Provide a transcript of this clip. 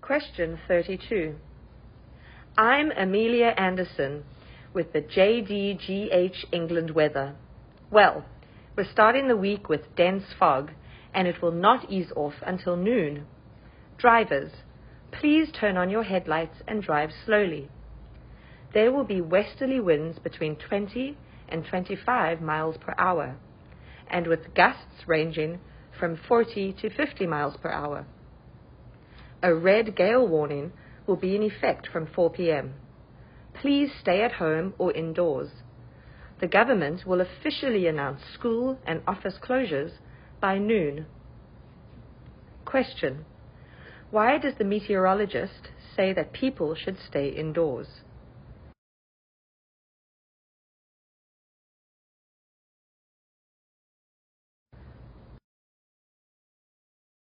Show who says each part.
Speaker 1: Question 32. I'm Amelia Anderson with the JDGH England weather. Well, we're starting the week with dense fog, and it will not ease off until noon. Drivers, please turn on your headlights and drive slowly. There will be westerly winds between 20 and 25 miles per hour, and with gusts ranging from 40 to 50 miles per hour. A red gale warning will be in effect from 4 p.m. Please stay at home or indoors. The government will officially announce school and office closures by noon. Question: why does the meteorologist say that people should stay indoors?